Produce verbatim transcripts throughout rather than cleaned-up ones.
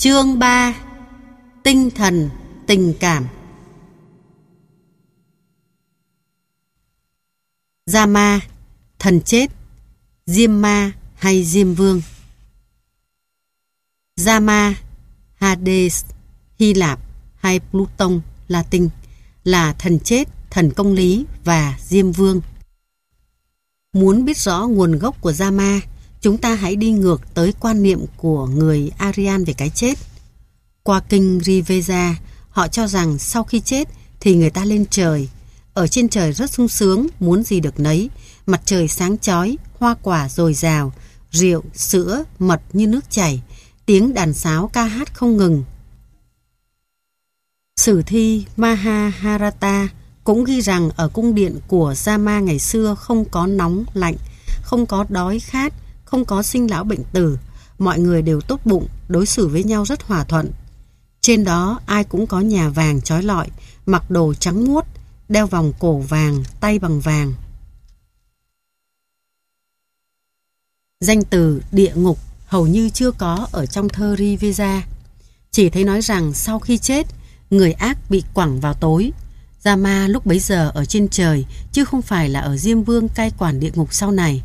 Chương ba. Tinh thần, tình cảm. Rama, thần chết, Diêm Ma hay Diêm Vương. Rama, Hades, Hy Lạp hay Pluton, Latin, là thần chết, thần công lý và Diêm Vương. Muốn biết rõ nguồn gốc của Rama, chúng ta hãy đi ngược tới quan niệm của người Aryan về cái chết. Qua kinh Rigveda, họ cho rằng sau khi chết thì người ta lên trời. Ở trên trời rất sung sướng, muốn gì được nấy, mặt trời sáng chói, hoa quả dồi dào, rượu, sữa, mật như nước chảy, tiếng đàn sáo ca hát không ngừng. Sử thi Mahabharata cũng ghi rằng ở cung điện của Rama ngày xưa không có nóng lạnh, không có đói khát, không có sinh lão bệnh tử, mọi người đều tốt bụng, đối xử với nhau rất hòa thuận. Trên đó ai cũng có nhà vàng chói lọi, mặc đồ trắng muốt, đeo vòng cổ vàng, tay bằng vàng. Danh từ địa ngục hầu như chưa có ở trong thơ Rigveda. Chỉ thấy nói rằng sau khi chết, người ác bị quẳng vào tối. Rama lúc bấy giờ ở trên trời, chứ không phải là ở Diêm Vương cai quản địa ngục sau này.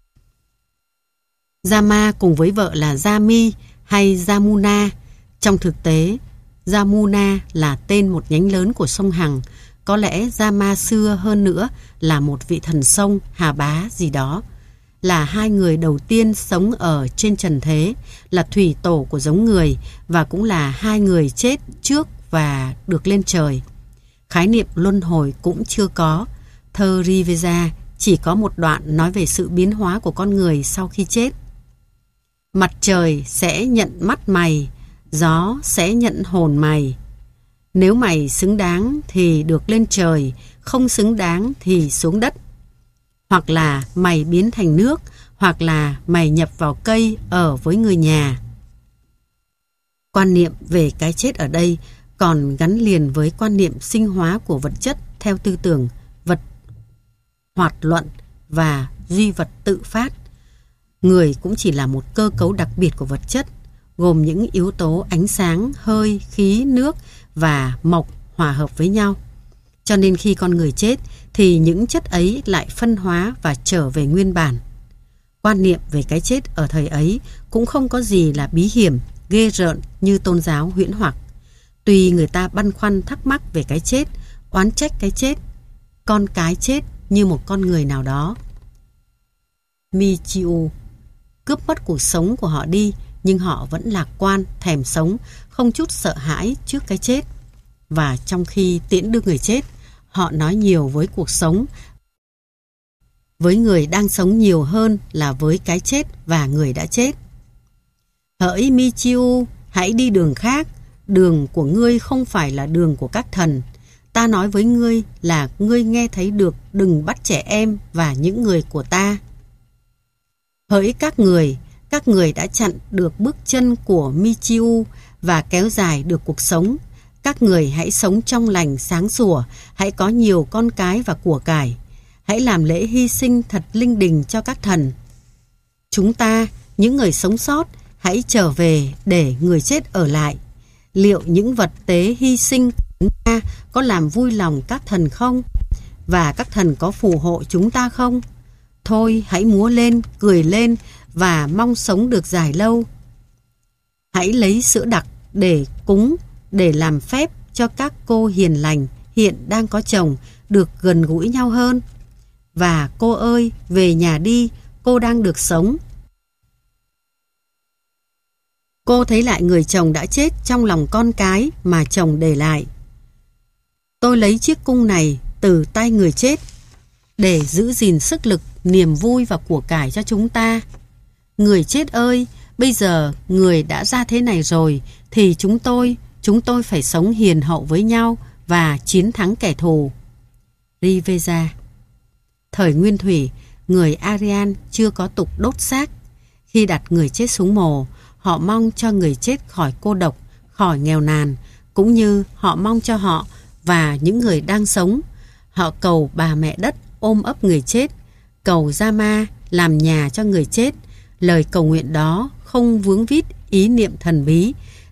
Rama cùng với vợ là Jami hay Jamuna. Trong thực tế, Jamuna là tên một nhánh lớn của sông Hằng. Có lẽ Rama xưa hơn nữa là một vị thần sông, Hà Bá gì đó. Là hai người đầu tiên sống ở trên trần thế, là thủy tổ của giống người, và cũng là hai người chết trước và được lên trời. Khái niệm luân hồi cũng chưa có. Thơ Rigveda chỉ có một đoạn nói về sự biến hóa của con người sau khi chết. Mặt trời sẽ nhận mắt mày, gió sẽ nhận hồn mày. Nếu mày xứng đáng thì được lên trời, không xứng đáng thì xuống đất. Hoặc là mày biến thành nước, hoặc là mày nhập vào cây ở với người nhà. Quan niệm về cái chết ở đây còn gắn liền với quan niệm sinh hóa của vật chất theo tư tưởng vật hoạt luận và duy vật tự phát. Người cũng chỉ là một cơ cấu đặc biệt của vật chất, gồm những yếu tố ánh sáng, hơi, khí, nước và mộc hòa hợp với nhau. Cho nên khi con người chết thì những chất ấy lại phân hóa và trở về nguyên bản. Quan niệm về cái chết ở thời ấy cũng không có gì là bí hiểm, ghê rợn như tôn giáo huyễn hoặc. Tuy người ta băn khoăn thắc mắc về cái chết, oán trách cái chết, con cái chết như một con người nào đó. Michiu cướp mất cuộc sống của họ đi, nhưng họ vẫn lạc quan, thèm sống, không chút sợ hãi trước cái chết. Và trong khi tiễn đưa người chết, họ nói nhiều với cuộc sống, với người đang sống nhiều hơn là với cái chết và người đã chết. Hỡi Michiu, hãy đi đường khác, đường của ngươi không phải là đường của các thần. Ta nói với ngươi là ngươi nghe thấy được, đừng bắt trẻ em và những người của ta. Hỡi các người, các người đã chặn được bước chân của Michiu và kéo dài được cuộc sống. Các người hãy sống trong lành sáng sủa, hãy có nhiều con cái và của cải. Hãy làm lễ hy sinh thật linh đình cho các thần. Chúng ta, những người sống sót, hãy trở về để người chết ở lại. Liệu những vật tế hy sinh của chúng ta có làm vui lòng các thần không? Và các thần có phù hộ chúng ta không? Thôi hãy múa lên, cười lên và mong sống được dài lâu. Hãy lấy sữa đặc để cúng, để làm phép cho các cô hiền lành hiện đang có chồng được gần gũi nhau hơn. Và cô ơi, về nhà đi, cô đang được sống. Cô thấy lại người chồng đã chết trong lòng con cái mà chồng để lại. Tôi lấy chiếc cung này từ tay người chết để giữ gìn sức lực, niềm vui và của cải cho chúng ta. Người chết ơi, bây giờ người đã ra thế này rồi thì chúng tôi, chúng tôi phải sống hiền hậu với nhau và chiến thắng kẻ thù. Rigveda. Thời Nguyên Thủy, người Aryan chưa có tục đốt xác. Khi đặt người chết xuống mồ, họ mong cho người chết khỏi cô độc, khỏi nghèo nàn, cũng như họ mong cho họ và những người đang sống. Họ cầu bà mẹ đất ôm ấp người chết, cầu Rama làm nhà cho người chết. Lời cầu nguyện đó không vướng víu ý niệm thần bí,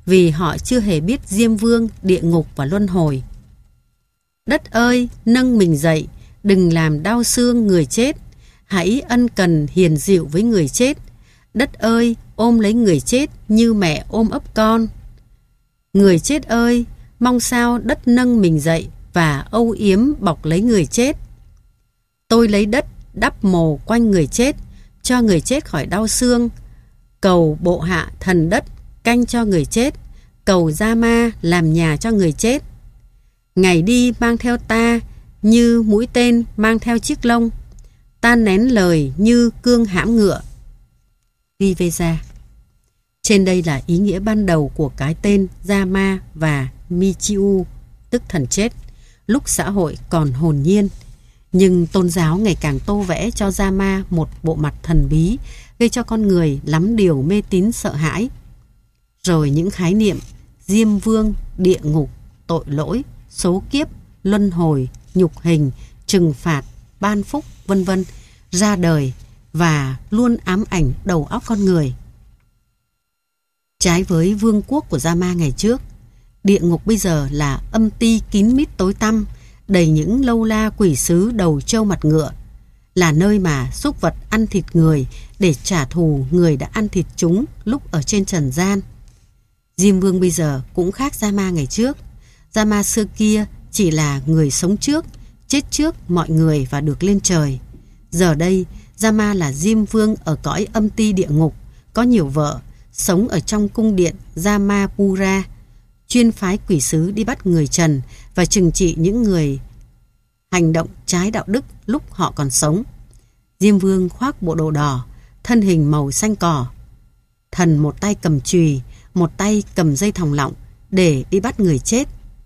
vì họ chưa hề biết Diêm Vương, địa ngục và luân hồi. Đất ơi, nâng mình dậy, đừng làm đau xương người chết. Hãy ân cần hiền dịu với người chết. Đất ơi, ôm lấy người chết như mẹ ôm ấp con. Người chết ơi, mong sao đất nâng mình dậy và âu yếm bọc lấy người chết. Tôi lấy đất đắp mồ quanh người chết, cho người chết khỏi đau xương. Cầu bộ hạ thần đất canh cho người chết, cầu Rama làm nhà cho người chết. Ngày đi mang theo ta như mũi tên mang theo chiếc lông, ta nén lời như cương hãm ngựa. Riveza. Trên đây là ý nghĩa ban đầu của cái tên Rama và Michiu, tức thần chết, lúc xã hội còn hồn nhiên. Nhưng tôn giáo ngày càng tô vẽ cho Rama một bộ mặt thần bí, gây cho con người lắm điều mê tín sợ hãi. Rồi những khái niệm Diêm Vương, địa ngục, tội lỗi, số kiếp, luân hồi, nhục hình, trừng phạt, ban phúc, vân vân ra đời và luôn ám ảnh đầu óc con người. Trái với vương quốc của Rama ngày trước, địa ngục bây giờ là âm ti kín mít tối tăm, đầy những lâu la quỷ sứ đầu trâu mặt ngựa, là nơi mà súc vật ăn thịt người để trả thù người đã ăn thịt chúng lúc ở trên trần gian. Diêm Vương bây giờ cũng khác Rama ngày trước. Rama xưa kia chỉ là người sống trước, chết trước mọi người và được lên trời. Giờ đây, Rama là Diêm Vương ở cõi âm ti địa ngục, có nhiều vợ, sống ở trong cung điện Jamapura, chuyên phái quỷ sứ đi bắt người trần và trừng trị những người hành động trái đạo đức lúc họ còn sống. Diêm Vương khoác bộ đồ đỏ, thân hình màu xanh cỏ. Thần một tay cầm chùy, một tay cầm dây thòng lọng để đi bắt người chết.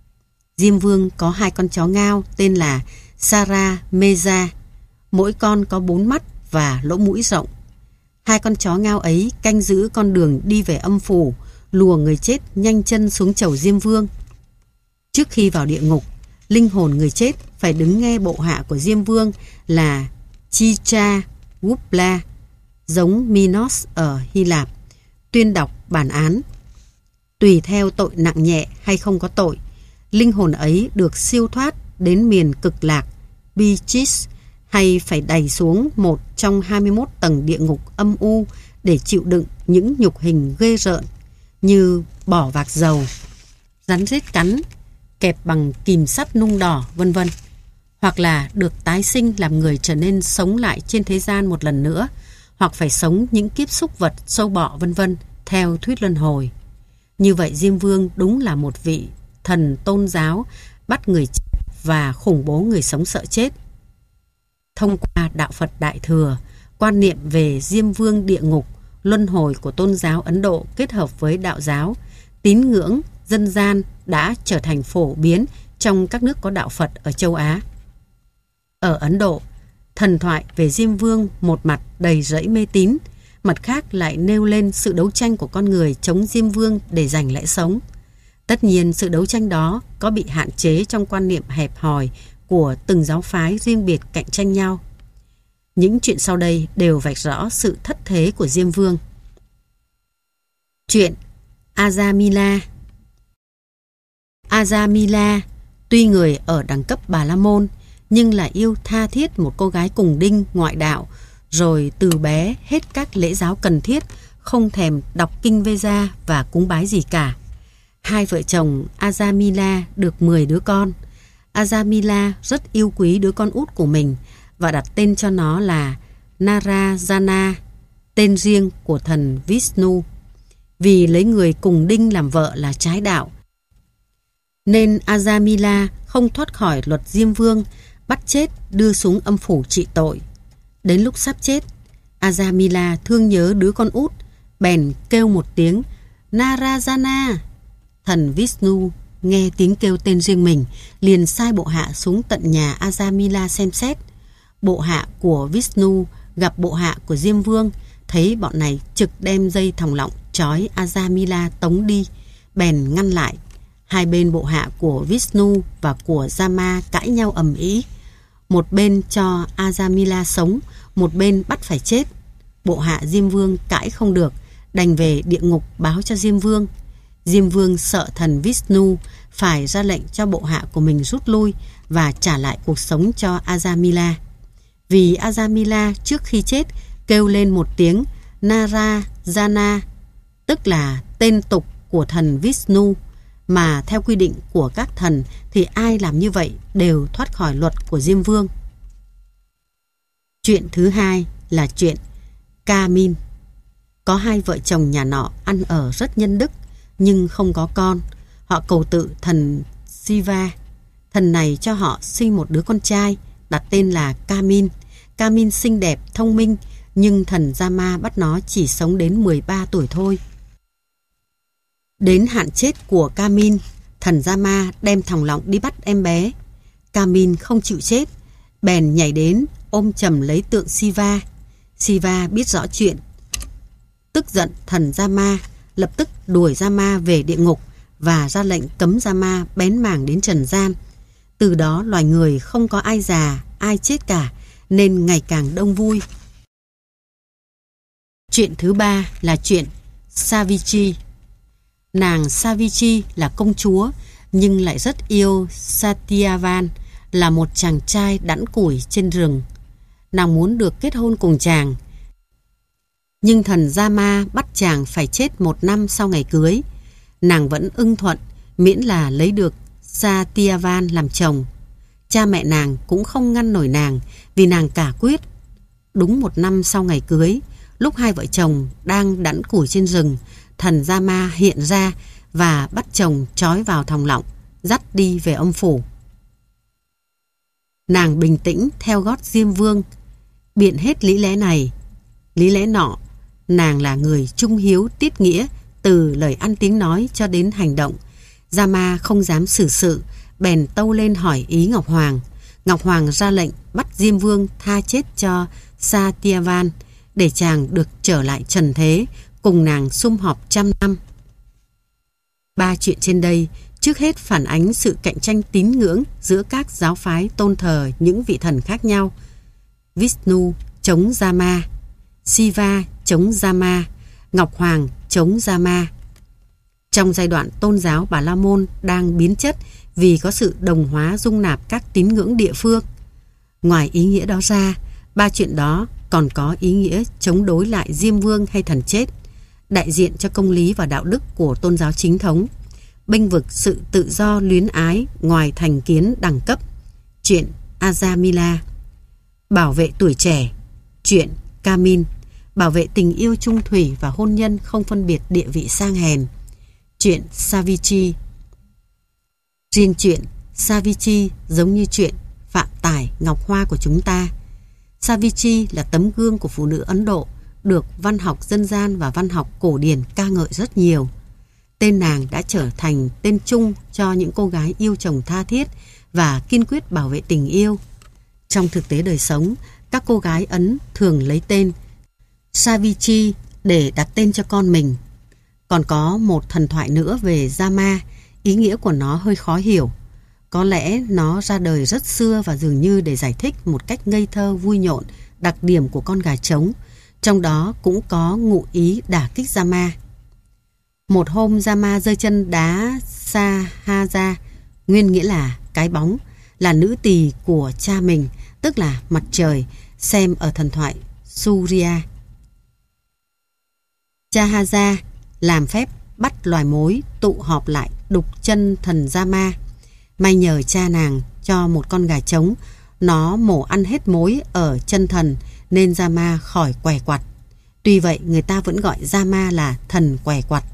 Diêm Vương có hai con chó ngao tên là Sara Meza, mỗi con có bốn mắt và lỗ mũi rộng. Hai con chó ngao ấy canh giữ con đường đi về âm phủ, lùa người chết nhanh chân xuống chầu Diêm Vương. Trước khi vào địa ngục, linh hồn người chết phải đứng nghe bộ hạ của Diêm Vương là Chicha Gupla, giống Minos ở Hy Lạp, tuyên đọc bản án. Tùy theo tội nặng nhẹ hay không có tội, linh hồn ấy được siêu thoát đến miền cực lạc Bichis, hay phải đày xuống một trong hai mươi mốt tầng địa ngục âm u để chịu đựng những nhục hình ghê rợn như bỏ vạc dầu, rắn rết cắn, kẹp bằng kìm sắt nung đỏ, vân vân. Hoặc là được tái sinh làm người trở nên sống lại trên thế gian một lần nữa, hoặc phải sống những kiếp súc vật, sâu bọ, vân vân theo thuyết luân hồi. Như vậy Diêm Vương đúng là một vị thần tôn giáo bắt người chết và khủng bố người sống sợ chết. Thông qua đạo Phật Đại Thừa, quan niệm về Diêm Vương địa ngục, luân hồi của tôn giáo Ấn Độ kết hợp với đạo giáo, tín ngưỡng dân gian đã trở thành phổ biến trong các nước có đạo Phật ở châu Á. Ở Ấn Độ, thần thoại về Diêm Vương một mặt đầy rẫy mê tín, mặt khác lại nêu lên sự đấu tranh của con người chống Diêm Vương để giành lẽ sống. Tất nhiên sự đấu tranh đó có bị hạn chế trong quan niệm hẹp hòi của từng giáo phái riêng biệt cạnh tranh nhau. Những chuyện sau đây đều vạch rõ sự thất thế của Diêm Vương. Chuyện Azamila. Azamila tuy người ở đẳng cấp Bà La Môn nhưng là yêu tha thiết một cô gái cùng đinh ngoại đạo, rồi từ bé hết các lễ giáo cần thiết, không thèm đọc kinh Veda và cúng bái gì cả. Hai vợ chồng Azamila được mười đứa con. Azamila rất yêu quý đứa con út của mình và đặt tên cho nó là Narayana, tên riêng của thần Vishnu. Vì lấy người cùng đinh làm vợ là trái đạo, nên Azamila không thoát khỏi luật Diêm Vương, bắt chết đưa xuống âm phủ trị tội. Đến lúc sắp chết, Azamila thương nhớ đứa con út, bèn kêu một tiếng Narayana. Thần Vishnu nghe tiếng kêu tên riêng mình, liền sai bộ hạ xuống tận nhà Azamila xem xét. Bộ hạ của Vishnu gặp bộ hạ của Diêm Vương, thấy bọn này trực đem dây thòng lọng trói Azamila tống đi, bèn ngăn lại. Hai bên bộ hạ của Vishnu và của Rama cãi nhau ầm ĩ. Một bên cho Azamila sống, một bên bắt phải chết. Bộ hạ Diêm Vương cãi không được, đành về địa ngục báo cho Diêm Vương. Diêm Vương sợ thần Vishnu phải ra lệnh cho bộ hạ của mình rút lui và trả lại cuộc sống cho Ajamila. Vì Ajamila trước khi chết kêu lên một tiếng Narayana, tức là tên tục của thần Vishnu, mà theo quy định của các thần thì ai làm như vậy đều thoát khỏi luật của Diêm Vương. Chuyện thứ hai là chuyện Kamin. Có hai vợ chồng nhà nọ ăn ở rất nhân đức nhưng không có con. Họ cầu tự thần Shiva. Thần này cho họ sinh một đứa con trai, đặt tên là Kamin. Kamin xinh đẹp, thông minh, nhưng thần Rama bắt nó chỉ sống đến mười ba tuổi thôi. Đến hạn chết của Kamin, thần Rama đem thòng lọng đi bắt em bé. Kamin không chịu chết, bèn nhảy đến ôm chầm lấy tượng Shiva. Shiva biết rõ chuyện, tức giận thần Rama, lập tức đuổi Rama về địa ngục và ra lệnh cấm Rama bén mảng đến trần gian. Từ đó loài người không có ai già, ai chết cả, nên ngày càng đông vui. Chuyện thứ ba là chuyện Savitri. Nàng Savitri là công chúa nhưng lại rất yêu Satyavan, là một chàng trai đẵn củi trên rừng. Nàng muốn được kết hôn cùng chàng, nhưng thần Rama bắt chàng phải chết một năm sau ngày cưới. Nàng vẫn ưng thuận miễn là lấy được Satyavan làm chồng. Cha mẹ nàng cũng không ngăn nổi nàng vì nàng cả quyết. Đúng một năm sau ngày cưới, lúc hai vợ chồng đang đẵn củi trên rừng, thần Rama hiện ra và bắt chồng trói vào thòng lọng, dắt đi về âm phủ. Nàng bình tĩnh theo gót Diêm Vương, biện hết lý lẽ này, lý lẽ nọ. Nàng là người trung hiếu tiết nghĩa, từ lời ăn tiếng nói cho đến hành động. Rama không dám xử sự, bèn tâu lên hỏi ý Ngọc Hoàng. Ngọc Hoàng ra lệnh bắt Diêm Vương tha chết cho Satyavan để chàng được trở lại trần thế, cùng nàng sum họp trăm năm. Ba chuyện trên đây trước hết phản ánh sự cạnh tranh tín ngưỡng giữa các giáo phái tôn thờ những vị thần khác nhau. Vishnu chống Rama, Shiva chống Rama, Ngọc Hoàng chống Rama. Trong giai đoạn tôn giáo Bà La Môn đang biến chất vì có sự đồng hóa dung nạp các tín ngưỡng địa phương. Ngoài ý nghĩa đó ra, ba chuyện đó còn có ý nghĩa chống đối lại Diêm Vương hay thần chết, đại diện cho công lý và đạo đức của tôn giáo chính thống, bênh vực sự tự do luyến ái ngoài thành kiến đẳng cấp. Chuyện Ajamila. Bảo vệ tuổi trẻ. Chuyện Kamin. Bảo vệ tình yêu chung thủy và hôn nhân không phân biệt địa vị sang hèn. Chuyện Savitri. Riêng chuyện Savitri giống như chuyện Phạm Tải, Ngọc Hoa của chúng ta. Savitri là tấm gương của phụ nữ Ấn Độ, được văn học dân gian và văn học cổ điển ca ngợi rất nhiều. Tên nàng đã trở thành tên chung cho những cô gái yêu chồng tha thiết và kiên quyết bảo vệ tình yêu. Trong thực tế đời sống, các cô gái Ấn thường lấy tên Savitri để đặt tên cho con mình. Còn có một thần thoại nữa về Rama, ý nghĩa của nó hơi khó hiểu. Có lẽ nó ra đời rất xưa và dường như để giải thích một cách ngây thơ vui nhộn đặc điểm của con gà trống, trong đó cũng có ngụ ý đả kích Rama. Một hôm Rama giơ chân đá Sahaja, nguyên nghĩa là cái bóng, là nữ tỳ của cha mình, tức là mặt trời, xem ở thần thoại Surya. Sahaja làm phép bắt loài mối tụ họp lại đục chân thần Rama. May nhờ cha nàng cho một con gà trống, nó mổ ăn hết mối ở chân thần nên Rama khỏi què quặt. Tuy vậy người ta vẫn gọi Rama là thần què quặt.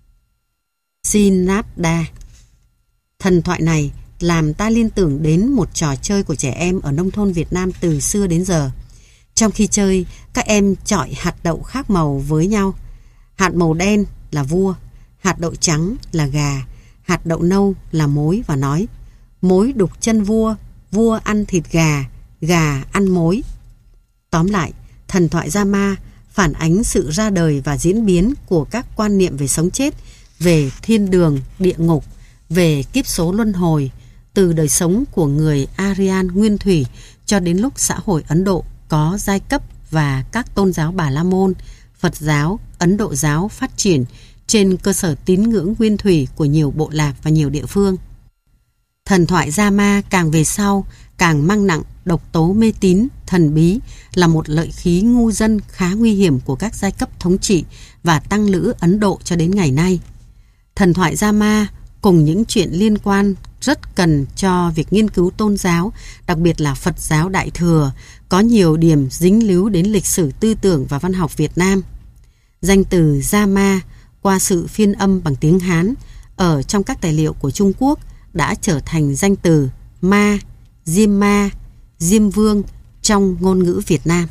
Sinabda. Thần thoại này làm ta liên tưởng đến một trò chơi của trẻ em ở nông thôn Việt Nam từ xưa đến giờ. Trong khi chơi, các em chọi hạt đậu khác màu với nhau. Hạt màu đen là vua, hạt đậu trắng là gà, hạt đậu nâu là mối và nói: mối đục chân vua, vua ăn thịt gà, gà ăn mối. Tóm lại, thần thoại Rama phản ánh sự ra đời và diễn biến của các quan niệm về sống chết, về thiên đường, địa ngục, về kiếp số luân hồi, từ đời sống của người Aryan nguyên thủy cho đến lúc xã hội Ấn Độ có giai cấp và các tôn giáo Bà La Môn, Phật giáo, Ấn Độ giáo phát triển trên cơ sở tín ngưỡng nguyên thủy của nhiều bộ lạc và nhiều địa phương. Thần thoại Rama càng về sau càng mang nặng độc tố mê tín, thần bí, là một lợi khí ngu dân khá nguy hiểm của các giai cấp thống trị và tăng lữ Ấn Độ cho đến ngày nay. Thần thoại Rama cùng những chuyện liên quan rất cần cho việc nghiên cứu tôn giáo, đặc biệt là Phật giáo Đại Thừa, có nhiều điểm dính líu đến lịch sử tư tưởng và văn học Việt Nam. Danh từ Rama qua sự phiên âm bằng tiếng Hán ở trong các tài liệu của Trung Quốc đã trở thành danh từ Ma, Diêm Ma, Diêm Vương trong ngôn ngữ Việt Nam.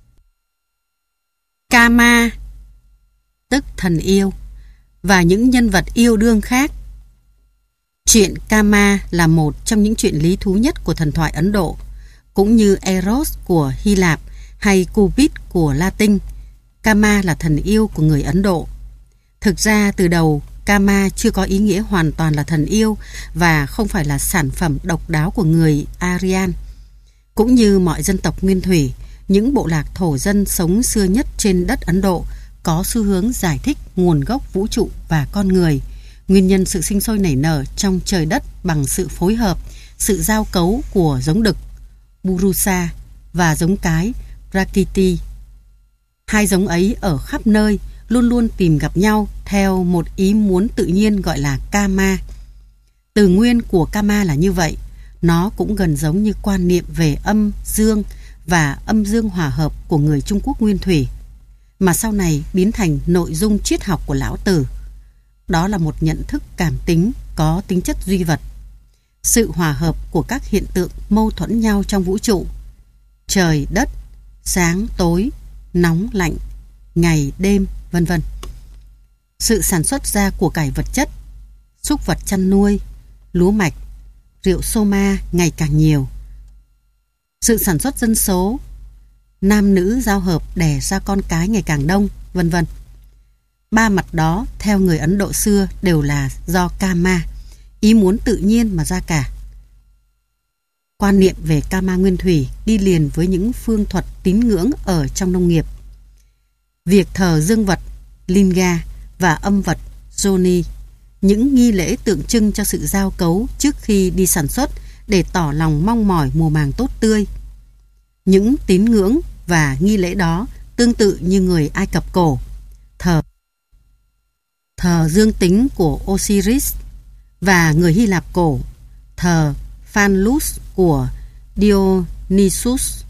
Kama, tức thần yêu, và những nhân vật yêu đương khác. Chuyện Kama là một trong những chuyện lý thú nhất của thần thoại Ấn Độ, cũng như Eros của Hy Lạp hay Cupid của Latin. Kama là thần yêu của người Ấn Độ. Thực ra từ đầu, Kama chưa có ý nghĩa hoàn toàn là thần yêu và không phải là sản phẩm độc đáo của người Aryan. Cũng như mọi dân tộc nguyên thủy, những bộ lạc thổ dân sống xưa nhất trên đất Ấn Độ có xu hướng giải thích nguồn gốc vũ trụ và con người, nguyên nhân sự sinh sôi nảy nở trong trời đất bằng sự phối hợp, sự giao cấu của giống đực Purusa và giống cái Prakriti. Hai giống ấy ở khắp nơi luôn luôn tìm gặp nhau theo một ý muốn tự nhiên gọi là Kama. Từ nguyên của Kama là như vậy, nó cũng gần giống như quan niệm về âm, dương và âm dương hòa hợp của người Trung Quốc nguyên thủy, mà sau này biến thành nội dung triết học của Lão Tử. Đó là một nhận thức cảm tính có tính chất duy vật, sự hòa hợp của các hiện tượng mâu thuẫn nhau trong vũ trụ, trời, đất, sáng, tối, nóng, lạnh, ngày, đêm, vân vân. Sự sản xuất ra của cải vật chất, súc vật chăn nuôi, lúa mạch, rượu soma ngày càng nhiều. Sự sản xuất dân số, nam nữ giao hợp đẻ ra con cái ngày càng đông, vân vân. Ba mặt đó theo người Ấn Độ xưa đều là do Kama, ý muốn tự nhiên mà ra cả. Quan niệm về Kama nguyên thủy đi liền với những phương thuật tín ngưỡng ở trong nông nghiệp. Việc thờ dương vật Linga và âm vật Joni, những nghi lễ tượng trưng cho sự giao cấu trước khi đi sản xuất để tỏ lòng mong mỏi mùa màng tốt tươi. Những tín ngưỡng và nghi lễ đó tương tự như người Ai Cập cổ, thờ thờ dương tính của Osiris, và người Hy Lạp cổ, thờ Phanlus của Dionysus.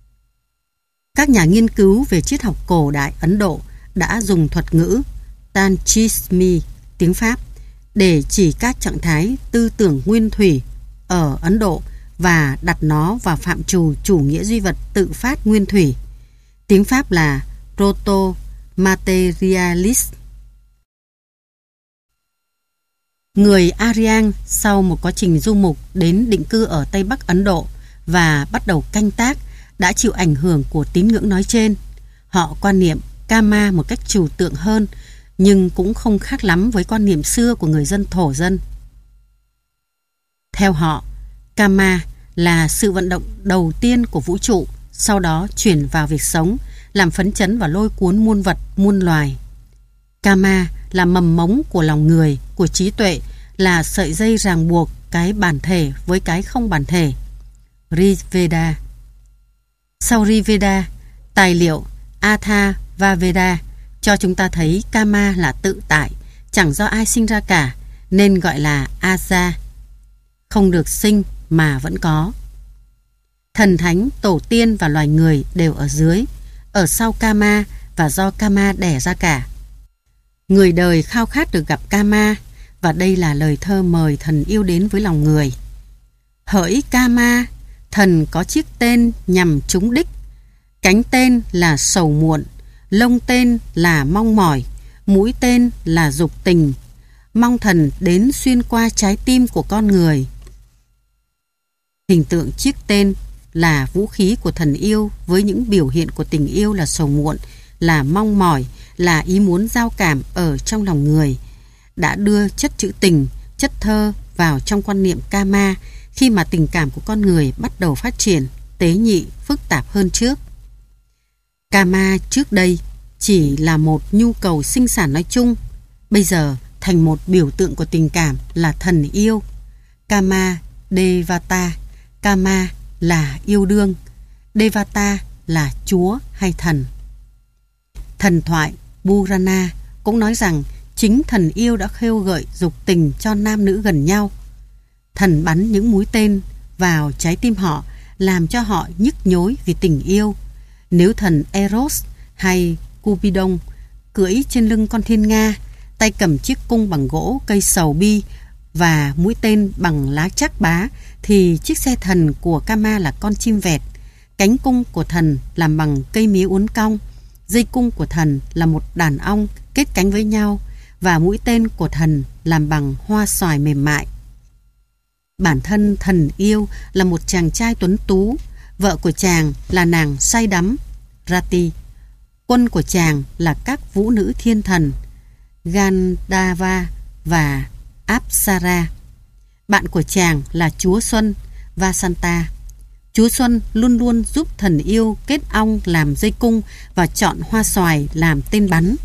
Các nhà nghiên cứu về triết học cổ đại Ấn Độ đã dùng thuật ngữ Tanchismi, tiếng Pháp, để chỉ các trạng thái tư tưởng nguyên thủy ở Ấn Độ và đặt nó vào phạm trù chủ nghĩa duy vật tự phát nguyên thủy. Tiếng Pháp là Proto-Materialist. Người Aryan sau một quá trình du mục đến định cư ở Tây Bắc Ấn Độ và bắt đầu canh tác đã chịu ảnh hưởng của tín ngưỡng nói trên. Họ quan niệm Kama một cách trừu tượng hơn, nhưng cũng không khác lắm với quan niệm xưa của người dân thổ dân. Theo họ, Kama là sự vận động đầu tiên của vũ trụ, sau đó chuyển vào việc sống, làm phấn chấn và lôi cuốn muôn vật, muôn loài. Kama là mầm mống của lòng người, của trí tuệ, là sợi dây ràng buộc cái bản thể với cái không bản thể. Rigveda. Sau Rigveda, tài liệu Atharvaveda cho chúng ta thấy Kama là tự tại, chẳng do ai sinh ra cả, nên gọi là Aja, không được sinh mà vẫn có. Thần thánh, tổ tiên và loài người đều ở dưới, ở sau Kama và do Kama đẻ ra cả. Người đời khao khát được gặp Kama, và đây là lời thơ mời thần yêu đến với lòng người. Hỡi Kama, thần có chiếc tên nhằm trúng đích, cánh tên là sầu muộn, lông tên là mong mỏi, mũi tên là dục tình, mong thần đến xuyên qua trái tim của con người. Hình tượng chiếc tên là vũ khí của thần yêu với những biểu hiện của tình yêu là sầu muộn, là mong mỏi, là ý muốn giao cảm ở trong lòng người, đã đưa chất trữ tình, chất thơ vào trong quan niệm Kama khi mà tình cảm của con người bắt đầu phát triển, tế nhị, phức tạp hơn trước. Kama trước đây chỉ là một nhu cầu sinh sản nói chung, bây giờ thành một biểu tượng của tình cảm là thần yêu. Kama Devata. Kama là yêu đương, Devata là chúa hay thần. Thần thoại Purana cũng nói rằng chính thần yêu đã khêu gợi dục tình cho nam nữ gần nhau. Thần bắn những mũi tên vào trái tim họ, làm cho họ nhức nhối vì tình yêu. Nếu thần Eros hay Cupidon cưỡi trên lưng con thiên nga, tay cầm chiếc cung bằng gỗ cây sầu bi và mũi tên bằng lá trắc bá, thì chiếc xe thần của Kama là con chim vẹt. Cánh cung của thần làm bằng cây mía uốn cong, dây cung của thần là một đàn ong kết cánh với nhau, và mũi tên của thần làm bằng hoa xoài mềm mại. Bản thân thần yêu là một chàng trai tuấn tú, vợ của chàng là nàng say đắm Rati, quân của chàng là các vũ nữ thiên thần Gandhava và Apsara. Bạn của chàng là chúa Xuân Vasanta. Chúa Xuân luôn luôn giúp thần yêu kết ong làm dây cung và chọn hoa xoài làm tên bắn.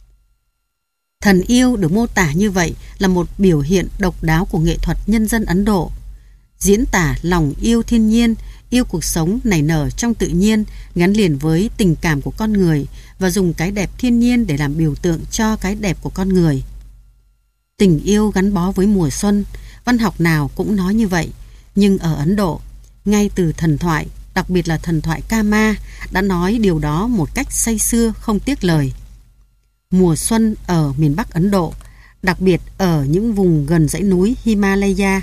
Thần yêu được mô tả như vậy là một biểu hiện độc đáo của nghệ thuật nhân dân Ấn Độ, diễn tả lòng yêu thiên nhiên, yêu cuộc sống nảy nở trong tự nhiên, gắn liền với tình cảm của con người, và dùng cái đẹp thiên nhiên để làm biểu tượng cho cái đẹp của con người. Tình yêu gắn bó với mùa xuân, văn học nào cũng nói như vậy, nhưng ở Ấn Độ, ngay từ thần thoại, đặc biệt là thần thoại Kama, đã nói điều đó một cách say sưa không tiếc lời. Mùa xuân ở miền Bắc Ấn Độ, đặc biệt ở những vùng gần dãy núi Himalaya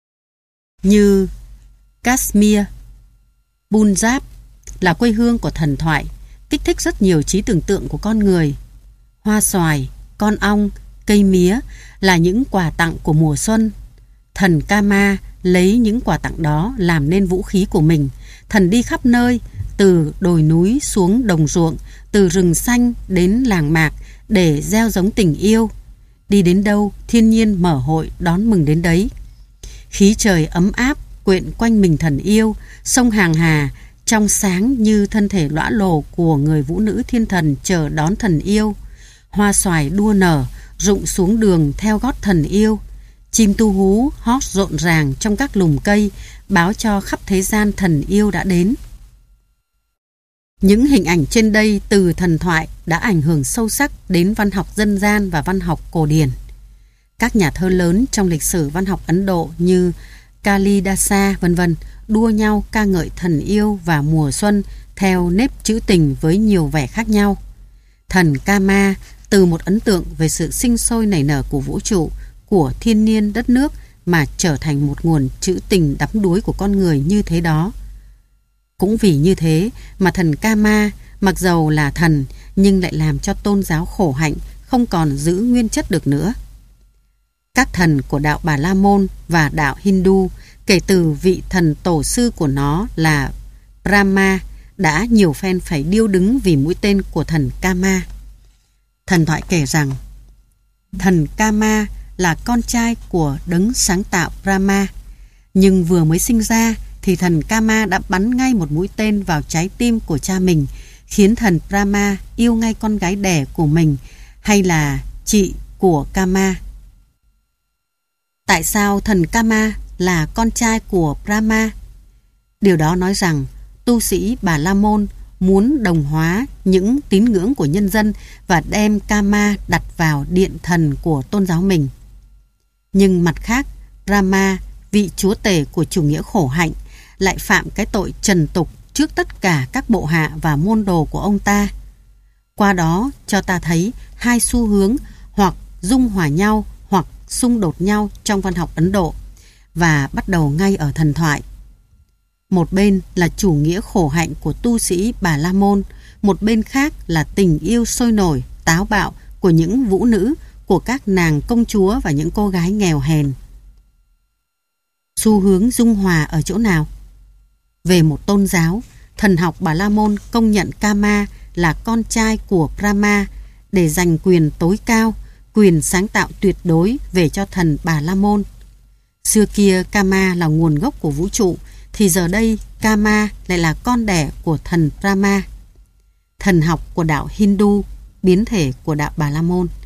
như Kashmir, Punjab, là quê hương của thần thoại, kích thích rất nhiều trí tưởng tượng của con người. Hoa xoài, con ong, cây mía là những quà tặng của mùa xuân. Thần Kama lấy những quà tặng đó làm nên vũ khí của mình. Thần đi khắp nơi, từ đồi núi xuống đồng ruộng, từ rừng xanh đến làng mạc để gieo giống tình yêu. Đi đến đâu, thiên nhiên mở hội đón mừng đến đấy. Khí trời ấm áp quyện quanh mình thần yêu, sông hàng hà trong sáng như thân thể lõa lồ của người vũ nữ thiên thần chờ đón thần yêu. Hoa xoài đua nở, rụng xuống đường theo gót thần yêu. Chim tu hú hót rộn ràng trong các lùm cây, báo cho khắp thế gian thần yêu đã đến. Những hình ảnh trên đây từ thần thoại đã ảnh hưởng sâu sắc đến văn học dân gian và văn học cổ điển. Các nhà thơ lớn trong lịch sử văn học Ấn Độ như Kalidasa vân vân đua nhau ca ngợi thần yêu và mùa xuân theo nếp trữ tình với nhiều vẻ khác nhau. Thần Kama từ một ấn tượng về sự sinh sôi nảy nở của vũ trụ, của thiên nhiên đất nước, mà trở thành một nguồn trữ tình đắm đuối của con người như thế đó. Cũng vì như thế mà thần Kama mặc dầu là thần nhưng lại làm cho tôn giáo khổ hạnh không còn giữ nguyên chất được nữa. Các thần của đạo Bà La Môn và đạo Hindu, kể từ vị thần tổ sư của nó là Brahma, đã nhiều phen phải điêu đứng vì mũi tên của thần Kama. Thần thoại kể rằng thần Kama là con trai của đấng sáng tạo Brahma, nhưng vừa mới sinh ra thì thần Kama đã bắn ngay một mũi tên vào trái tim của cha mình, khiến thần Brahma yêu ngay con gái đẻ của mình, hay là chị của Kama. Tại sao thần Kama là con trai của Brahma? Điều đó nói rằng tu sĩ Bà La Môn muốn đồng hóa những tín ngưỡng của nhân dân và đem Kama đặt vào điện thần của tôn giáo mình. Nhưng mặt khác, Brahma, vị chúa tể của chủ nghĩa khổ hạnh, lại phạm cái tội trần tục trước tất cả các bộ hạ và môn đồ của ông ta. Qua đó cho ta thấy hai xu hướng hoặc dung hòa nhau hoặc xung đột nhau trong văn học Ấn Độ, và bắt đầu ngay ở thần thoại. Một bên là chủ nghĩa khổ hạnh của tu sĩ Bà La Môn, một bên khác là tình yêu sôi nổi, táo bạo của những vũ nữ, của các nàng công chúa và những cô gái nghèo hèn. Xu hướng dung hòa ở chỗ nào? Về một tôn giáo, thần học Bà La Môn công nhận Kama là con trai của Brahma để giành quyền tối cao, quyền sáng tạo tuyệt đối về cho thần Bà La Môn. Xưa kia Kama là nguồn gốc của vũ trụ, thì giờ đây Kama lại là con đẻ của thần Brahma. Thần học của đạo Hindu, biến thể của đạo Bà La Môn,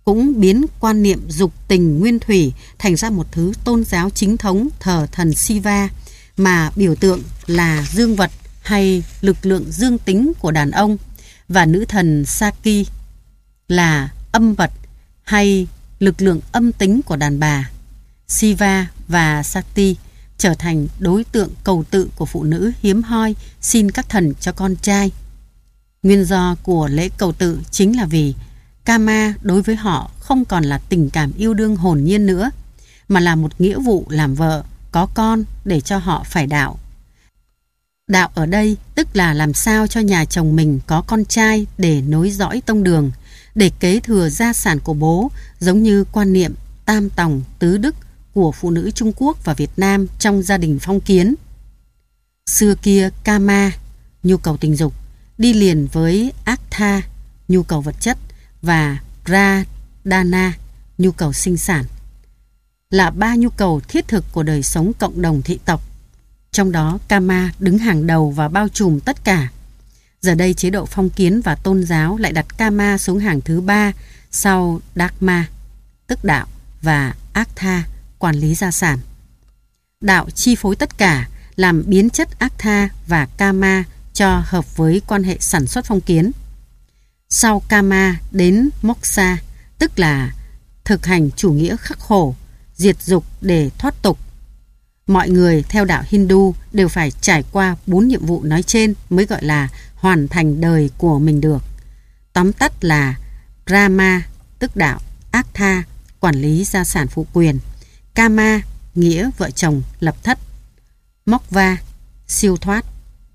cũng biến quan niệm dục tình nguyên thủy thành ra một thứ tôn giáo chính thống thờ thần Shiva, mà biểu tượng là dương vật hay lực lượng dương tính của đàn ông, và nữ thần Saki là âm vật hay lực lượng âm tính của đàn bà. Shiva và Sakti trở thành đối tượng cầu tự của phụ nữ hiếm hoi xin các thần cho con trai. Nguyên do của lễ cầu tự chính là vì Kama đối với họ không còn là tình cảm yêu đương hồn nhiên nữa, mà là một nghĩa vụ làm vợ, có con để cho họ phải đạo. Đạo ở đây tức là làm sao cho nhà chồng mình có con trai để nối dõi tông đường, để kế thừa gia sản của bố, giống như quan niệm tam tòng tứ đức của phụ nữ Trung Quốc và Việt Nam trong gia đình phong kiến. Xưa kia Kama, nhu cầu tình dục, đi liền với Artha, nhu cầu vật chất, và Pradana, nhu cầu sinh sản, là ba nhu cầu thiết thực của đời sống cộng đồng thị tộc. Trong đó Kama đứng hàng đầu và bao trùm tất cả. Giờ đây chế độ phong kiến và tôn giáo lại đặt Kama xuống hàng thứ ba sau Dharma, tức đạo, và Artha, quản lý gia sản. Đạo chi phối tất cả, làm biến chất Artha và Kama cho hợp với quan hệ sản xuất phong kiến. Sau Kama đến Moksha, tức là thực hành chủ nghĩa khắc khổ, diệt dục để thoát tục. Mọi người theo đạo Hindu đều phải trải qua bốn nhiệm vụ nói trên mới gọi là hoàn thành đời của mình được. Tóm tắt là Brahma, tức đạo, Artha, quản lý gia sản phụ quyền, Kama, nghĩa vợ chồng lập thất, Moksha, siêu thoát.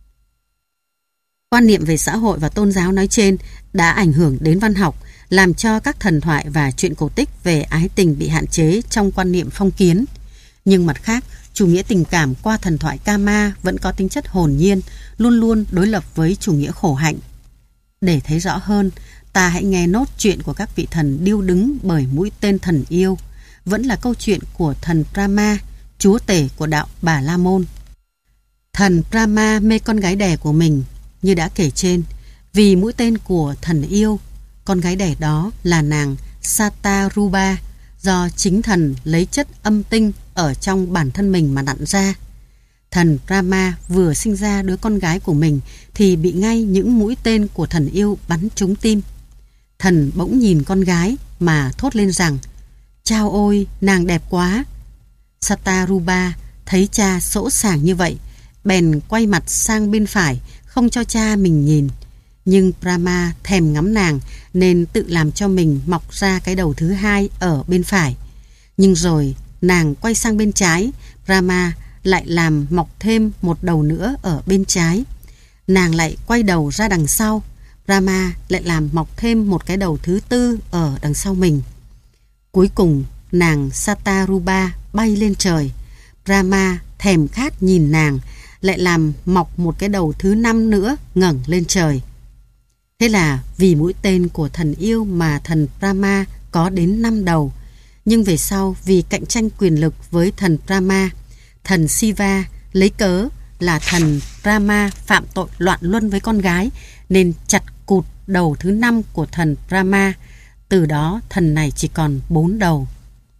Quan niệm về xã hội và tôn giáo nói trên đã ảnh hưởng đến văn học, làm cho các thần thoại và truyện cổ tích về ái tình bị hạn chế trong quan niệm phong kiến. Nhưng mặt khác, chủ nghĩa tình cảm qua thần thoại Kama vẫn có tính chất hồn nhiên, luôn luôn đối lập với chủ nghĩa khổ hạnh. Để thấy rõ hơn, ta hãy nghe nốt chuyện của các vị thần điêu đứng bởi mũi tên thần yêu, vẫn là câu chuyện của thần Brahma, chúa tể của đạo Bà La Môn. Thần Brahma mê con gái đẻ của mình, như đã kể trên, vì mũi tên của thần yêu. Con gái đẻ đó là nàng Sataruba, do chính thần lấy chất âm tinh ở trong bản thân mình mà nặn ra. Thần Brahma vừa sinh ra đứa con gái của mình thì bị ngay những mũi tên của thần yêu bắn trúng tim. Thần bỗng nhìn con gái mà thốt lên rằng: "Chao ôi, nàng đẹp quá!" Sataruba thấy cha sỗ sàng như vậy, bèn quay mặt sang bên phải, không cho cha mình nhìn. Nhưng Brahma thèm ngắm nàng nên tự làm cho mình mọc ra cái đầu thứ hai ở bên phải. Nhưng rồi nàng quay sang bên trái, Brahma lại làm mọc thêm một đầu nữa ở bên trái. Nàng lại quay đầu ra đằng sau, Brahma lại làm mọc thêm một cái đầu thứ tư ở đằng sau mình. Cuối cùng nàng Sataruba bay lên trời. Brahma thèm khát nhìn nàng, lại làm mọc một cái đầu thứ năm nữa ngẩng lên trời. Thế là vì mũi tên của thần yêu mà thần Brahma có đến năm đầu. Nhưng về sau vì cạnh tranh quyền lực với thần Brahma, thần Shiva lấy cớ là thần Brahma phạm tội loạn luân với con gái nên chặt cụt đầu thứ năm của thần Brahma. Từ đó thần này chỉ còn bốn đầu.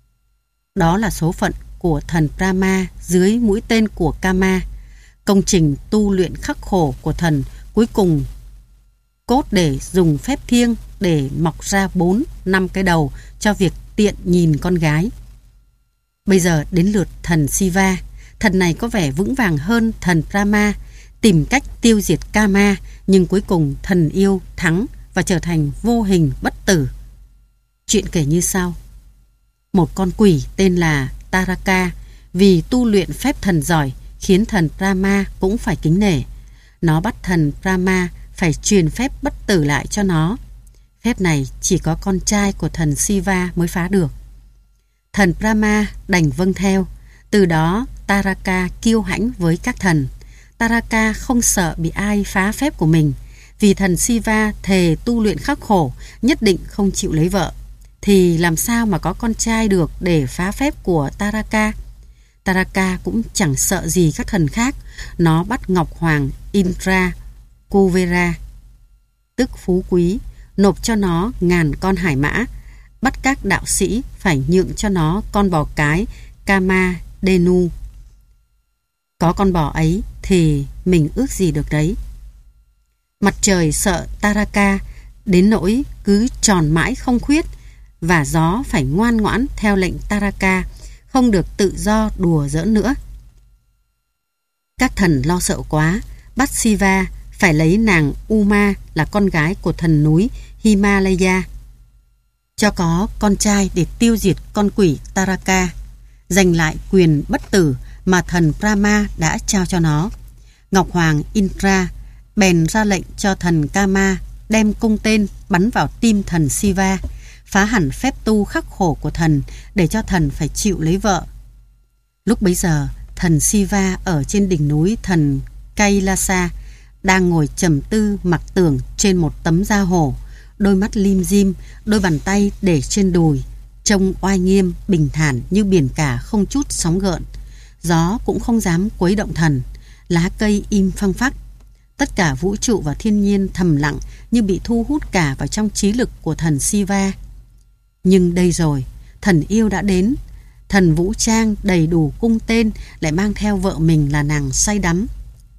Đó là số phận của thần Brahma dưới mũi tên của Kama. Công trình tu luyện khắc khổ của thần cuối cùng cốt để dùng phép thiêng để mọc ra bốn năm cái đầu cho việc tiện nhìn con gái. Bây giờ đến lượt thần Shiva. Thần này có vẻ vững vàng hơn thần Brahma, tìm cách tiêu diệt Kama, nhưng cuối cùng thần yêu thắng và trở thành vô hình bất tử. Chuyện kể như sau. Một con quỷ tên là Taraka vì tu luyện phép thần giỏi khiến thần Brahma cũng phải kính nể. Nó bắt thần Brahma phải truyền phép bất tử lại cho nó. Phép này chỉ có con trai của thần Shiva mới phá được. Thần Brahma đành vâng theo. Từ đó Taraka kiêu hãnh với các thần. Taraka không sợ bị ai phá phép của mình, vì thần Shiva thề tu luyện khắc khổ, nhất định không chịu lấy vợ. Thì làm sao mà có con trai được để phá phép của Taraka? Taraka cũng chẳng sợ gì các thần khác. Nó bắt Ngọc Hoàng Indra Kuvera, tức phú quý, nộp cho nó ngàn con hải mã, bắt các đạo sĩ phải nhượng cho nó con bò cái Kamadhenu. Có con bò ấy thì mình ước gì được đấy. Mặt trời sợ Taraka đến nỗi cứ tròn mãi không khuyết, và gió phải ngoan ngoãn theo lệnh Taraka, không được tự do đùa giỡn nữa. Các thần lo sợ quá, bắt Shiva phải lấy nàng Uma là con gái của thần núi Himalaya, cho có con trai để tiêu diệt con quỷ Taraka, giành lại quyền bất tử mà thần Brahma đã trao cho nó. Ngọc Hoàng Indra bèn ra lệnh cho thần Kama đem cung tên bắn vào tim thần Shiva, phá hẳn phép tu khắc khổ của thần để cho thần phải chịu lấy vợ. Lúc bấy giờ, thần Shiva ở trên đỉnh núi thần Kailasa đang ngồi trầm tư mặc tưởng trên một tấm da hổ, đôi mắt lim dim, đôi bàn tay để trên đùi, trông oai nghiêm, bình thản như biển cả không chút sóng gợn. Gió cũng không dám quấy động thần, lá cây im phăng phắc. Tất cả vũ trụ và thiên nhiên thầm lặng như bị thu hút cả vào trong trí lực của thần Shiva. Nhưng đây rồi, thần yêu đã đến. Thần vũ trang đầy đủ cung tên lại mang theo vợ mình là nàng say đắm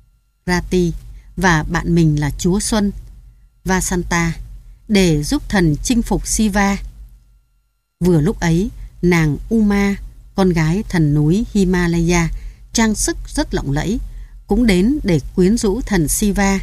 Rati và bạn mình là chúa Xuân Vasanta để giúp thần chinh phục Shiva. Vừa lúc ấy, nàng Uma, con gái thần núi Himalaya, trang sức rất lộng lẫy, cũng đến để quyến rũ thần Shiva.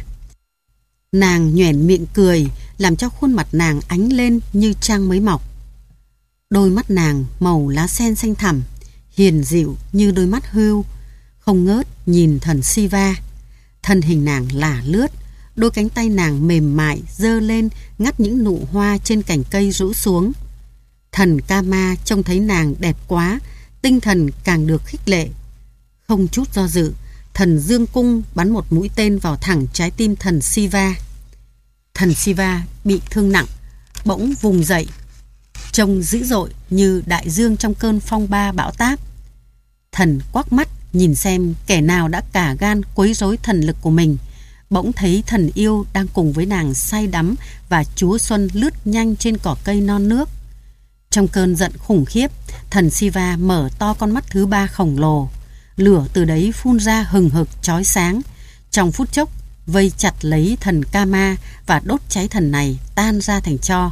Nàng nhoẻn miệng cười, làm cho khuôn mặt nàng ánh lên như trăng mới mọc. Đôi mắt nàng màu lá sen xanh thẳm, hiền dịu như đôi mắt hươu, không ngớt nhìn thần Shiva. Thân hình nàng lả lướt, đôi cánh tay nàng mềm mại giơ lên ngắt những nụ hoa trên cành cây rũ xuống. Thần Kama trông thấy nàng đẹp quá, tinh thần càng được khích lệ. Không chút do dự, thần dương cung bắn một mũi tên vào thẳng trái tim thần Shiva. Thần Shiva bị thương nặng, bỗng vùng dậy, trông dữ dội như đại dương trong cơn phong ba bão táp. Thần quắc mắt nhìn xem kẻ nào đã cả gan quấy rối thần lực của mình. Bỗng thấy thần yêu đang cùng với nàng say đắm và chúa Xuân lướt nhanh trên cỏ cây non nước. Trong cơn giận khủng khiếp, thần Shiva mở to con mắt thứ ba khổng lồ. Lửa từ đấy phun ra hừng hực chói sáng. Trong phút chốc vây chặt lấy thần Kama và đốt cháy thần này tan ra thành tro.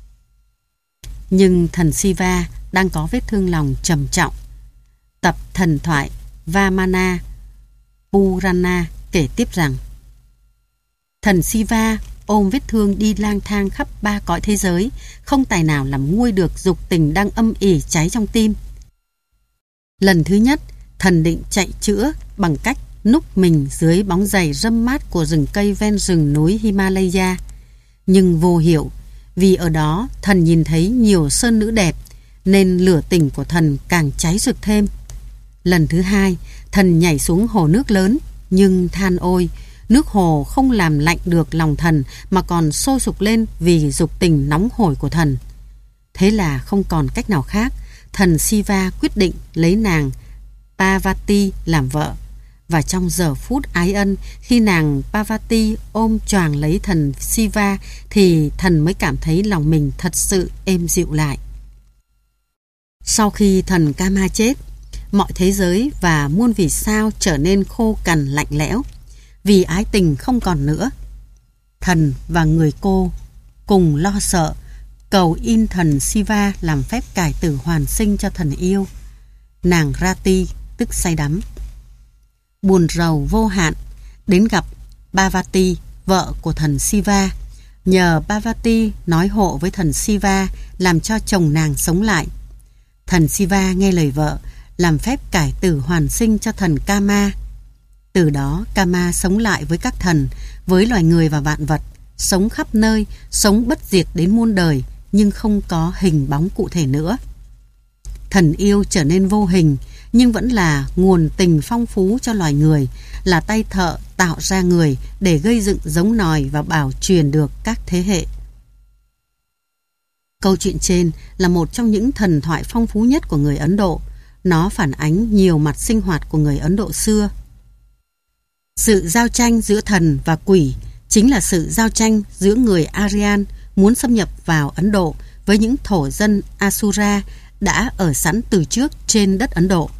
Nhưng thần Shiva đang có vết thương lòng trầm trọng. Tập thần thoại Vamana Purana kể tiếp rằng thần Shiva ôm vết thương đi lang thang khắp ba cõi thế giới, không tài nào làm nguôi được dục tình đang âm ỉ cháy trong tim. Lần thứ nhất, thần định chạy chữa bằng cách núp mình dưới bóng giày râm mát của rừng cây ven rừng núi Himalaya. Nhưng vô hiệu, vì ở đó thần nhìn thấy nhiều sơn nữ đẹp, nên lửa tình của thần càng cháy rực thêm. Lần thứ hai, thần nhảy xuống hồ nước lớn, nhưng than ôi, nước hồ không làm lạnh được lòng thần mà còn sôi sục lên vì dục tình nóng hổi của thần. Thế là không còn cách nào khác, thần Shiva quyết định lấy nàng Parvati làm vợ. Và trong giờ phút ái ân, khi nàng Parvati ôm choàng lấy thần Shiva thì thần mới cảm thấy lòng mình thật sự êm dịu lại. Sau khi thần Kama chết, mọi thế giới và muôn vì sao trở nên khô cằn lạnh lẽo, vì ái tình không còn nữa. Thần và người cô cùng lo sợ, cầu in thần Shiva làm phép cải tử hoàn sinh cho thần yêu. Nàng Rati tức say đắm, buồn rầu vô hạn, đến gặp Parvati, vợ của thần Shiva, nhờ Parvati nói hộ với thần Shiva làm cho chồng nàng sống lại. Thần Shiva nghe lời vợ, làm phép cải tử hoàn sinh cho thần Kama. Từ đó Kama sống lại với các thần, với loài người và vạn vật, sống khắp nơi, sống bất diệt đến muôn đời, nhưng không có hình bóng cụ thể nữa. Thần yêu trở nên vô hình, nhưng vẫn là nguồn tình phong phú cho loài người, là tay thợ tạo ra người để gây dựng giống nòi và bảo truyền được các thế hệ. Câu chuyện trên là một trong những thần thoại phong phú nhất của người Ấn Độ. Nó phản ánh nhiều mặt sinh hoạt của người Ấn Độ xưa. Sự giao tranh giữa thần và quỷ chính là sự giao tranh giữa người Aryan muốn xâm nhập vào Ấn Độ với những thổ dân Asura đã ở sẵn từ trước trên đất Ấn Độ.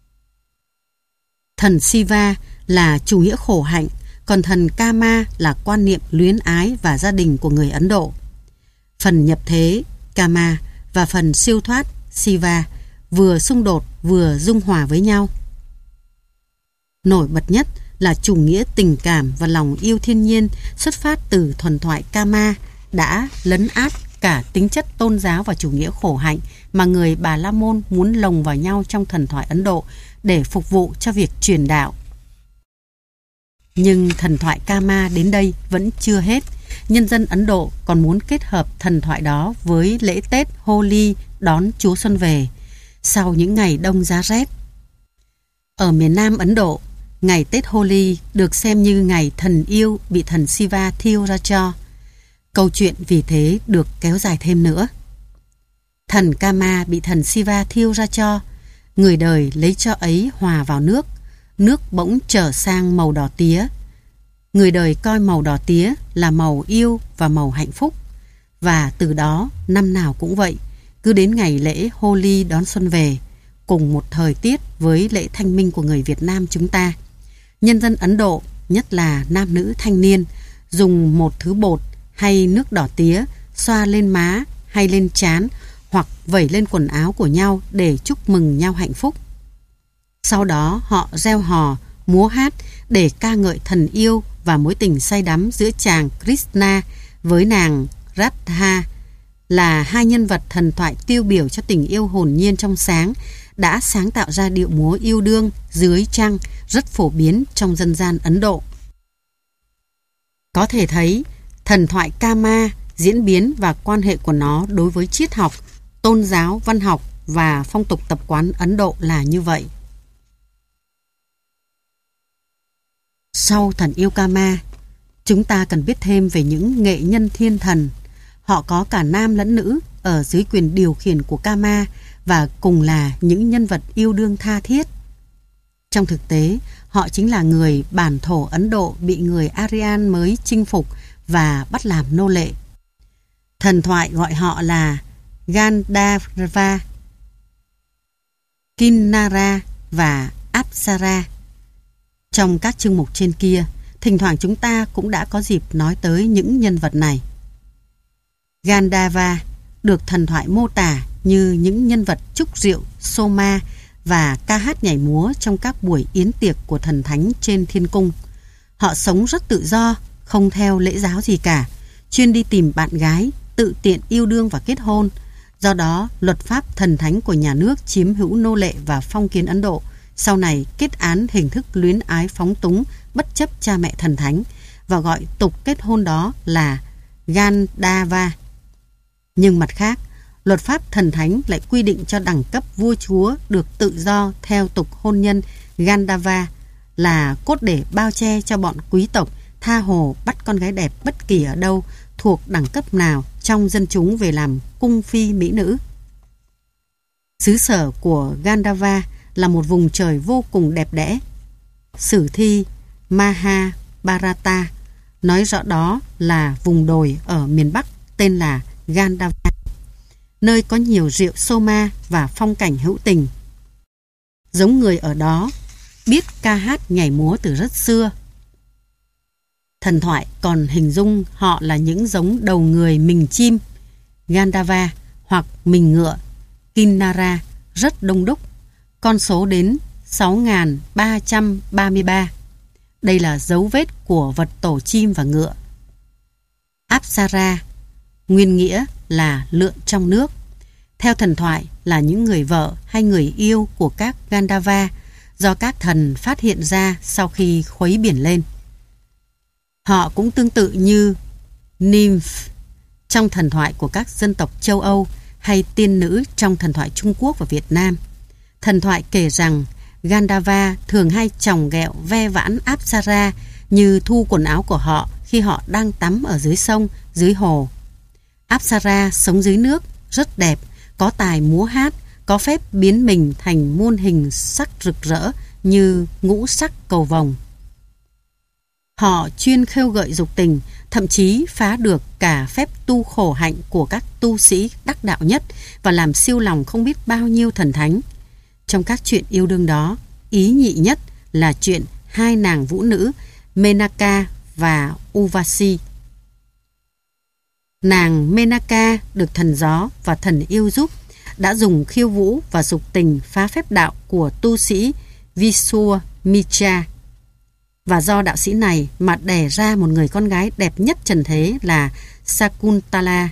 Thần Shiva là chủ nghĩa khổ hạnh, còn thần Kama là quan niệm luyến ái và gia đình của người Ấn Độ. Phần nhập thế Kama và phần siêu thoát Shiva vừa xung đột vừa dung hòa với nhau. Nổi bật nhất là chủ nghĩa tình cảm và lòng yêu thiên nhiên xuất phát từ thuần thoại Kama đã lấn át cả tính chất tôn giáo và chủ nghĩa khổ hạnh mà người Bà La Môn muốn lồng vào nhau trong thần thoại Ấn Độ để phục vụ cho việc truyền đạo. Nhưng thần thoại Kama đến đây vẫn chưa hết. Nhân dân Ấn Độ còn muốn kết hợp thần thoại đó với lễ Tết Holi đón Chúa Xuân về sau những ngày đông giá rét. Ở miền Nam Ấn Độ, ngày Tết Holi được xem như ngày thần yêu bị thần Shiva thiêu ra cho. Câu chuyện vì thế được kéo dài thêm nữa. Thần Kama bị thần Shiva thiêu ra cho, người đời lấy cho ấy hòa vào nước, nước bỗng trở sang màu đỏ tía. Người đời coi màu đỏ tía là màu yêu và màu hạnh phúc, và từ đó năm nào cũng vậy, cứ đến ngày lễ Holi đón xuân về, cùng một thời tiết với lễ thanh minh của người Việt Nam chúng ta, nhân dân Ấn Độ, nhất là nam nữ thanh niên, dùng một thứ bột hay nước đỏ tía xoa lên má hay lên trán hoặc vẩy lên quần áo của nhau để chúc mừng nhau hạnh phúc. Sau đó họ reo hò, múa hát để ca ngợi thần yêu và mối tình say đắm giữa chàng Krishna với nàng Radha, là hai nhân vật thần thoại tiêu biểu cho tình yêu hồn nhiên trong sáng, đã sáng tạo ra điệu múa yêu đương dưới trăng rất phổ biến trong dân gian Ấn Độ. Có thể thấy, thần thoại Kama, diễn biến và quan hệ của nó đối với triết học, tôn giáo, văn học và phong tục tập quán Ấn Độ là như vậy. Sau thần yêu Kama, chúng ta cần biết thêm về những nghệ nhân thiên thần. Họ có cả nam lẫn nữ ở dưới quyền điều khiển của Kama và cùng là những nhân vật yêu đương tha thiết. Trong thực tế, họ chính là người bản thổ Ấn Độ bị người Aryan mới chinh phục và bắt làm nô lệ. Thần thoại gọi họ là Gandharva, Kinnara và Apsara. Trong các chương mục trên kia, thỉnh thoảng chúng ta cũng đã có dịp nói tới những nhân vật này. Gandharva được thần thoại mô tả như những nhân vật trúc rượu, soma và ca hát nhảy múa trong các buổi yến tiệc của thần thánh trên thiên cung. Họ sống rất tự do, không theo lễ giáo gì cả, chuyên đi tìm bạn gái, tự tiện yêu đương và kết hôn. Do đó, luật pháp thần thánh của nhà nước chiếm hữu nô lệ và phong kiến Ấn Độ sau này kết án hình thức luyến ái phóng túng bất chấp cha mẹ thần thánh và gọi tục kết hôn đó là Gandharva. Nhưng mặt khác, luật pháp thần thánh lại quy định cho đẳng cấp vua chúa được tự do theo tục hôn nhân Gandharva, là cốt để bao che cho bọn quý tộc tha hồ bắt con gái đẹp bất kỳ ở đâu, thuộc đẳng cấp nào trong dân chúng về làm cung phi mỹ nữ. Xứ sở của Gandharva là một vùng trời vô cùng đẹp đẽ. Sử thi Mahabharata nói rõ đó là vùng đồi ở miền Bắc tên là Gandharva, nơi có nhiều rượu soma và phong cảnh hữu tình. Giống người ở đó biết ca hát nhảy múa từ rất xưa. Thần thoại còn hình dung họ là những giống đầu người mình chim Gandharva hoặc mình ngựa Kinnara rất đông đúc, con số đến sáu nghìn ba trăm ba mươi ba. Đây là dấu vết của vật tổ chim và ngựa. Apsara nguyên nghĩa là lượn trong nước, theo thần thoại là những người vợ hay người yêu của các Gandharva do các thần phát hiện ra sau khi khuấy biển lên. Họ cũng tương tự như nymph trong thần thoại của các dân tộc châu Âu hay tiên nữ trong thần thoại Trung Quốc và Việt Nam. Thần thoại kể rằng Gandharva thường hay chòng ghẹo ve vãn Apsara như thu quần áo của họ khi họ đang tắm ở dưới sông, dưới hồ. Apsara sống dưới nước, rất đẹp, có tài múa hát, có phép biến mình thành muôn hình sắc rực rỡ như ngũ sắc cầu vồng. Họ chuyên khêu gợi dục tình, thậm chí phá được cả phép tu khổ hạnh của các tu sĩ đắc đạo nhất và làm siêu lòng không biết bao nhiêu thần thánh. Trong các chuyện yêu đương đó, ý nhị nhất là chuyện hai nàng vũ nữ Menaka và Urvasi. Nàng Menaka được thần gió và thần yêu giúp, đã dùng khiêu vũ và dục tình phá phép đạo của tu sĩ Vishwamitra. Và do đạo sĩ này mà đẻ ra một người con gái đẹp nhất trần thế là Sakuntala.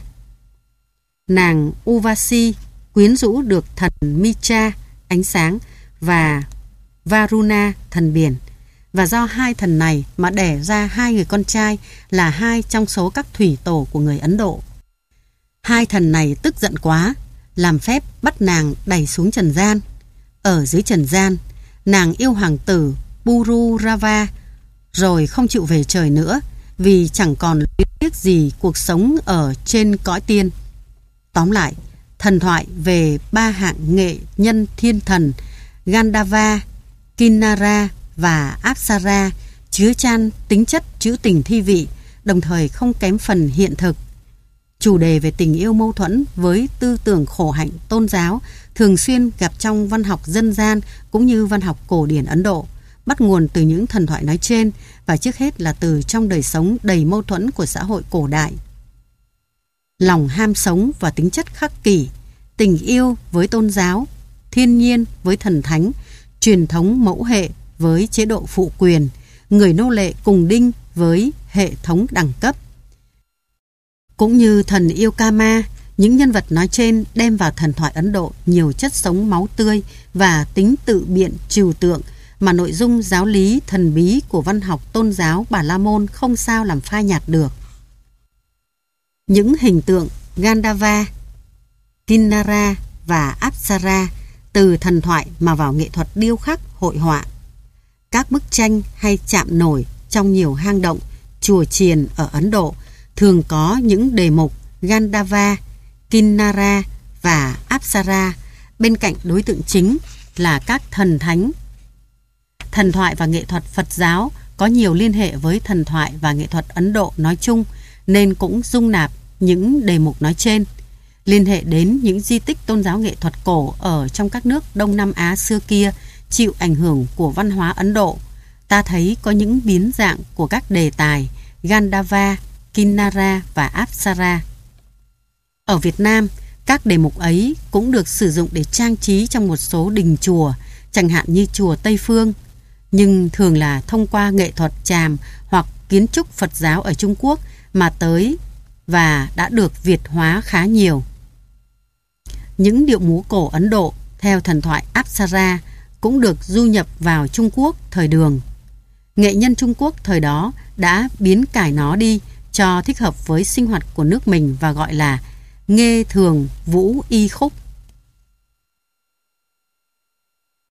Nàng Urvasi quyến rũ được thần Mitra, ánh sáng, và Varuna, thần biển. Và do hai thần này mà đẻ ra hai người con trai là hai trong số các thủy tổ của người Ấn Độ. Hai thần này tức giận quá, làm phép bắt nàng đẩy xuống trần gian. Ở dưới trần gian, nàng yêu hoàng tử Pururava rồi không chịu về trời nữa vì chẳng còn biết gì cuộc sống ở trên cõi tiên. Tóm lại, thần thoại về ba hạng nghệ nhân thiên thần Gandhava, Kinnara và Apsara chứa chan tính chất trữ tình thi vị, đồng thời không kém phần hiện thực. Chủ đề về tình yêu mâu thuẫn với tư tưởng khổ hạnh tôn giáo thường xuyên gặp trong văn học dân gian cũng như văn học cổ điển Ấn Độ, bắt nguồn từ những thần thoại nói trên và trước hết là từ trong đời sống đầy mâu thuẫn của xã hội cổ đại. Lòng ham sống và tính chất khắc kỷ, tình yêu với tôn giáo, thiên nhiên với thần thánh, truyền thống mẫu hệ với chế độ phụ quyền, người nô lệ cùng đinh với hệ thống đẳng cấp. Cũng như thần yêu Kama, những nhân vật nói trên đem vào thần thoại Ấn Độ nhiều chất sống máu tươi và tính tự biện trừu tượng mà nội dung giáo lý thần bí của văn học tôn giáo Bà La Môn không sao làm phai nhạt được. Những hình tượng Gandhava, Kinnara và Apsara từ thần thoại mà vào nghệ thuật điêu khắc hội họa. Các bức tranh hay chạm nổi trong nhiều hang động, chùa chiền ở Ấn Độ thường có những đề mục Gandhava, Kinnara và Apsara bên cạnh đối tượng chính là các thần thánh. Thần thoại và nghệ thuật Phật giáo có nhiều liên hệ với thần thoại và nghệ thuật Ấn Độ nói chung nên cũng dung nạp những đề mục nói trên. Liên hệ đến những di tích tôn giáo nghệ thuật cổ ở trong các nước Đông Nam Á xưa kia chịu ảnh hưởng của văn hóa Ấn Độ, ta thấy có những biến dạng của các đề tài Gandhava, Kinnara và Apsara. Ở Việt Nam, các đề mục ấy cũng được sử dụng để trang trí trong một số đình chùa, chẳng hạn như chùa Tây Phương, nhưng thường là thông qua nghệ thuật tràm hoặc kiến trúc Phật giáo ở Trung Quốc mà tới và đã được Việt hóa khá nhiều. Những điệu múa cổ Ấn Độ theo thần thoại Apsara cũng được du nhập vào Trung Quốc thời Đường. Nghệ nhân Trung Quốc thời đó đã biến cải nó đi cho thích hợp với sinh hoạt của nước mình và gọi là nghê thường vũ y khúc.